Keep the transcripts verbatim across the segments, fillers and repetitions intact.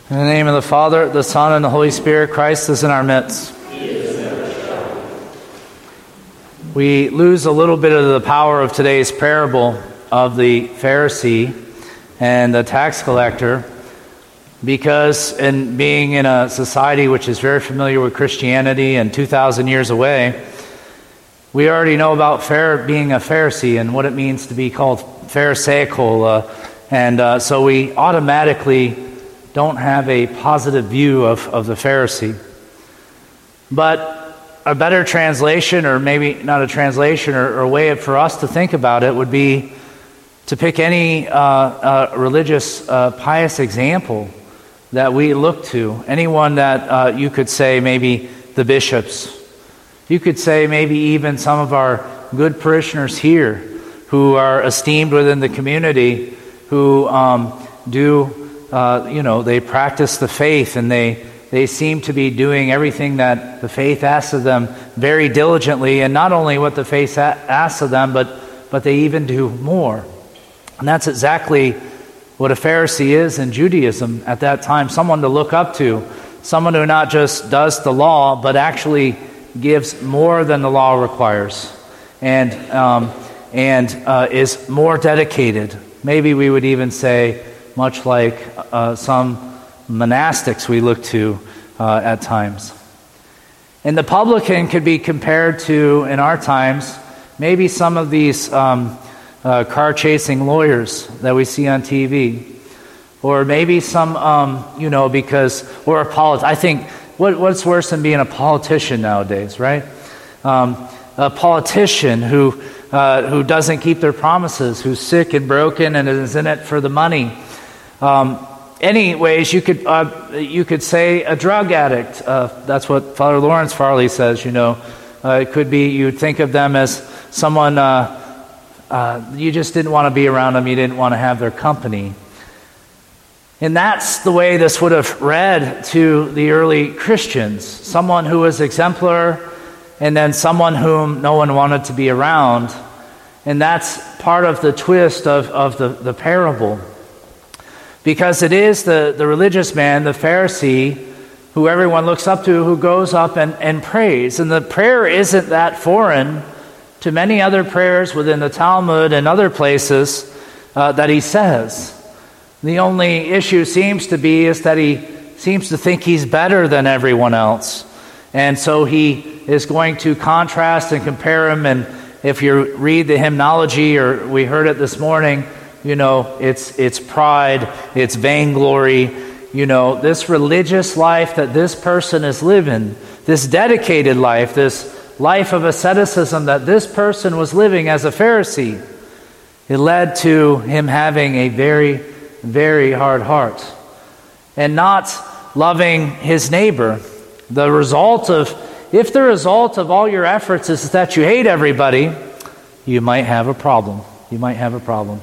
In the name of the Father, the Son, and the Holy Spirit, Christ is in our midst. We lose a little bit of the power of today's parable of the Pharisee and the tax collector because in being in a society which is very familiar with Christianity and two thousand years away, we already know about Phar- being a Pharisee and what it means to be called Pharisaical. Uh, and uh, so we automatically don't have a positive view of, of the Pharisee. But a better translation, or maybe not a translation, or, or a way for us to think about it would be to pick any uh, uh, religious, uh, pious example that we look to. Anyone that uh, you could say maybe the bishops. You could say maybe even some of our good parishioners here who are esteemed within the community, who um, do Uh, you know, they practice the faith, and they, they seem to be doing everything that the faith asks of them very diligently, and not only what the faith a- asks of them, but, but they even do more. And that's exactly what a Pharisee is in Judaism at that time, someone to look up to, someone who not just does the law, but actually gives more than the law requires, and, um, and uh, is more dedicated. Maybe we would even say, much like uh, some monastics we look to uh, at times. And the publican could be compared to, in our times, maybe some of these um, uh, car-chasing lawyers that we see on T V. Or maybe some, um, you know, because, or a polit- I think, what, what's worse than being a politician nowadays, right? Um, a politician who, uh, who doesn't keep their promises, who's sick and broken and is in it for the money. Um, anyways, you could uh, you could say a drug addict. Uh, that's what Father Lawrence Farley says. You know, uh, it could be you'd think of them as someone uh, uh, you just didn't want to be around them. You didn't want to have their company. And that's the way this would have read to the early Christians. Someone who was exemplar, and then someone whom no one wanted to be around. And that's part of the twist of, of the, the parable. Because it is the, the religious man, the Pharisee, who everyone looks up to, who goes up and, and prays. And the prayer isn't that foreign to many other prayers within the Talmud and other places uh, that he says. The only issue seems to be is that he seems to think he's better than everyone else. And so he is going to contrast and compare him. And if you read the hymnology, or we heard it this morning, you know, it's it's pride, it's vainglory. You know, this religious life that this person is living, this dedicated life, this life of asceticism that this person was living as a Pharisee, it led to him having a very, very hard heart and not loving his neighbor. The result of, if the result of all your efforts is that you hate everybody, you might have a problem. You might have a problem.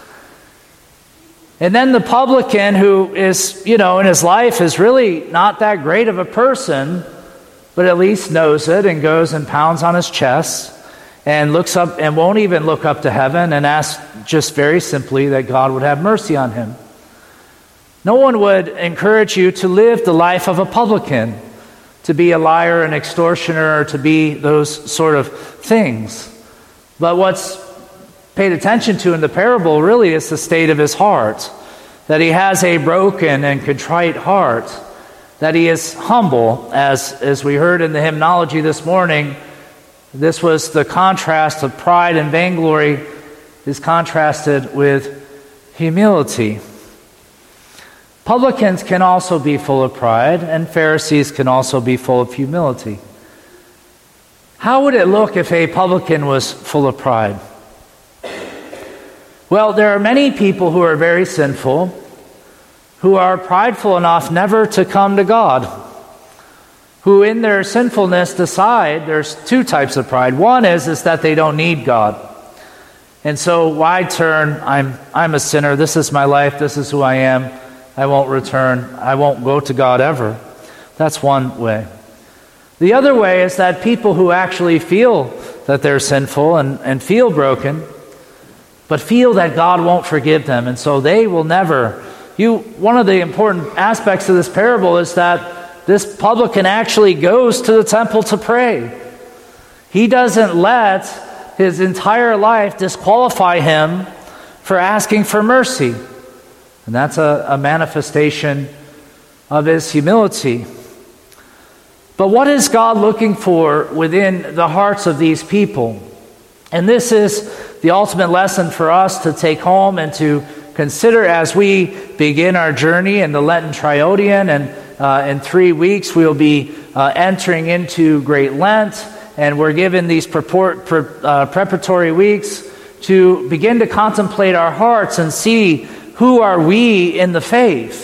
And then the publican, who is, you know, in his life is really not that great of a person, but at least knows it and goes and pounds on his chest and looks up and won't even look up to heaven and ask just very simply that God would have mercy on him. No one would encourage you to live the life of a publican, to be a liar, an extortioner, to be those sort of things. But what's paid attention to in the parable really is the state of his heart, that he has a broken and contrite heart, that he is humble, as, as we heard in the hymnology this morning. This was the contrast of pride and vainglory is contrasted with humility. Publicans can also be full of pride, and Pharisees can also be full of humility. How would it look if a publican was full of pride? Well, there are many people who are very sinful, who are prideful enough never to come to God, who in their sinfulness decide, there's two types of pride. One is, is that they don't need God. And so why turn, I'm, I'm a sinner, this is my life, this is who I am, I won't return, I won't go to God ever. That's one way. The other way is that people who actually feel that they're sinful and, and feel broken, but feel that God won't forgive them, and so they will never, you one of the important aspects of this parable is that this publican actually goes to the temple to pray. He doesn't let his entire life disqualify him for asking for mercy. And that's a, a manifestation of his humility. But what is God looking for within the hearts of these people? And this is the ultimate lesson for us to take home and to consider as we begin our journey in the Lenten Triodion. And uh, in three weeks we'll be uh, entering into Great Lent. And we're given these purport, pre, uh, preparatory weeks to begin to contemplate our hearts and see who are we in the faith.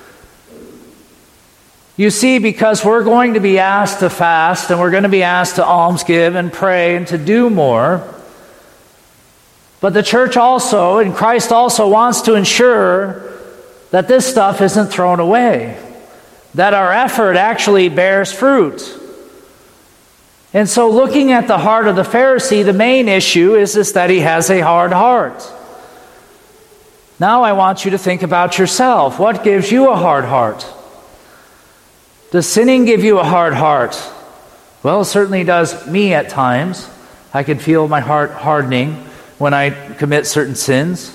You see, because we're going to be asked to fast and we're going to be asked to almsgive and pray and to do more. But the church also, and Christ also, wants to ensure that this stuff isn't thrown away, that our effort actually bears fruit. And so looking at the heart of the Pharisee, the main issue is, is that he has a hard heart. Now I want you to think about yourself. What gives you a hard heart? Does sinning give you a hard heart? Well, it certainly does me at times. I can feel my heart hardening when I commit certain sins.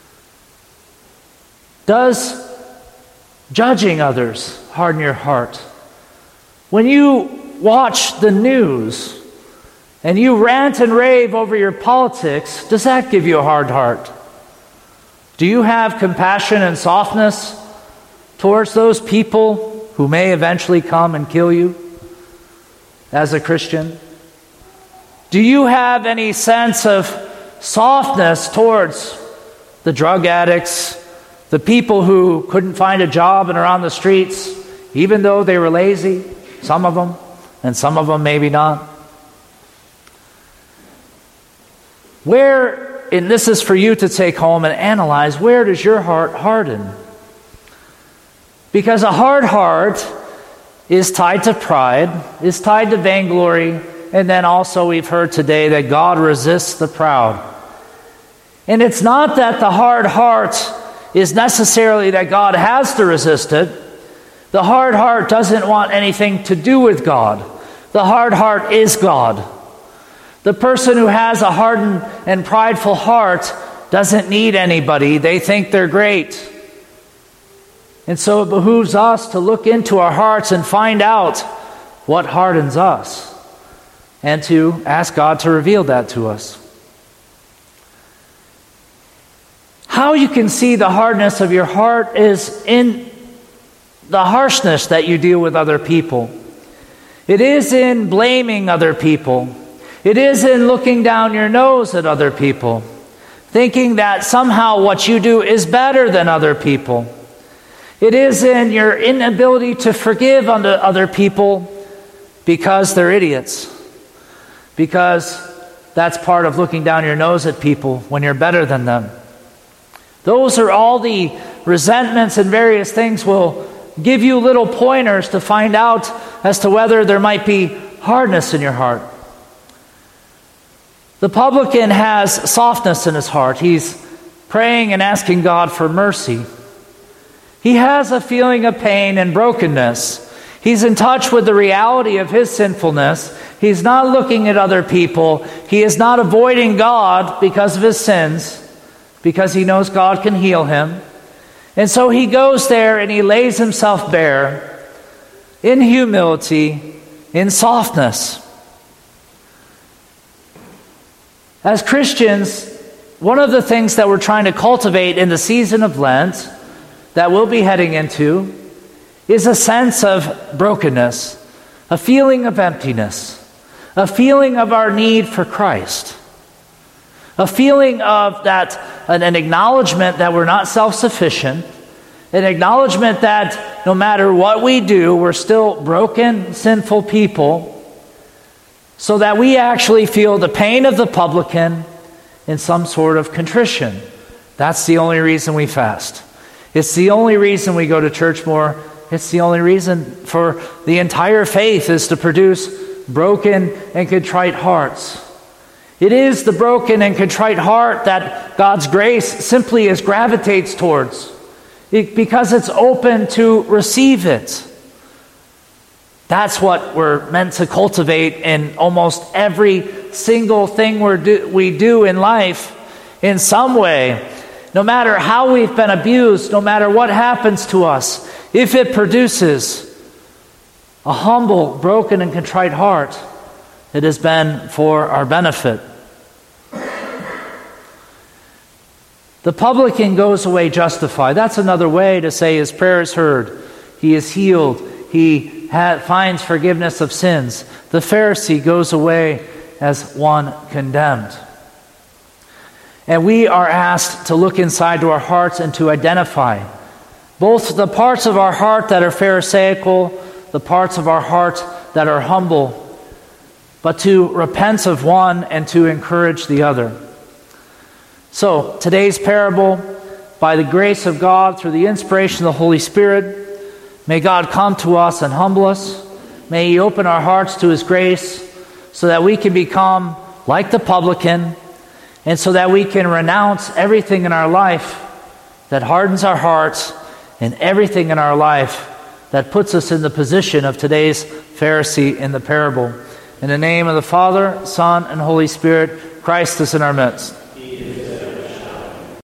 Does judging others harden your heart? When you watch the news and you rant and rave over your politics, does that give you a hard heart? Do you have compassion and softness towards those people who may eventually come and kill you as a Christian? Do you have any sense of softness towards the drug addicts, the people who couldn't find a job and are on the streets, even though they were lazy, some of them, and some of them maybe not? Where, and this is for you to take home and analyze, where does your heart harden? Because a hard heart is tied to pride, is tied to vainglory, and then also we've heard today that God resists the proud. And it's not that the hard heart is necessarily that God has to resist it. The hard heart doesn't want anything to do with God. The hard heart is God. The person who has a hardened and prideful heart doesn't need anybody. They think they're great. And so it behooves us to look into our hearts and find out what hardens us, and to ask God to reveal that to us. How you can see the hardness of your heart is in the harshness that you deal with other people. It is in blaming other people. It is in looking down your nose at other people, thinking that somehow what you do is better than other people. It is in your inability to forgive other people because they're idiots. Because that's part of looking down your nose at people when you're better than them. Those are all the resentments and various things will give you little pointers to find out as to whether there might be hardness in your heart. The publican has softness in his heart. He's praying and asking God for mercy. He has a feeling of pain and brokenness. He's in touch with the reality of his sinfulness. He's not looking at other people. He is not avoiding God because of his sins, because he knows God can heal him. And so he goes there and he lays himself bare in humility, in softness. As Christians, one of the things that we're trying to cultivate in the season of Lent that we'll be heading into is a sense of brokenness, a feeling of emptiness, a feeling of our need for Christ, a feeling of that, an, an acknowledgement that we're not self-sufficient, an acknowledgement that no matter what we do, we're still broken, sinful people, so that we actually feel the pain of the publican in some sort of contrition. That's the only reason we fast. It's the only reason we go to church more. It's the only reason for the entire faith is to produce broken and contrite hearts. It is the broken and contrite heart that God's grace simply is gravitates towards. It, because it's open to receive it. That's what we're meant to cultivate in almost every single thing we're do, we do in life in some way. No matter how we've been abused, no matter what happens to us, if it produces a humble, broken, and contrite heart, it has been for our benefit. The publican goes away justified. That's another way to say his prayer is heard. He is healed. He ha- finds forgiveness of sins. The Pharisee goes away as one condemned. And we are asked to look inside to our hearts and to identify both the parts of our heart that are pharisaical, the parts of our heart that are humble, but to repent of one and to encourage the other. So, today's parable, by the grace of God, through the inspiration of the Holy Spirit, may God come to us and humble us. May He open our hearts to His grace so that we can become like the publican, and so that we can renounce everything in our life that hardens our hearts and everything in our life that puts us in the position of today's Pharisee in the parable. In the name of the Father, Son, and Holy Spirit, Christ is in our midst.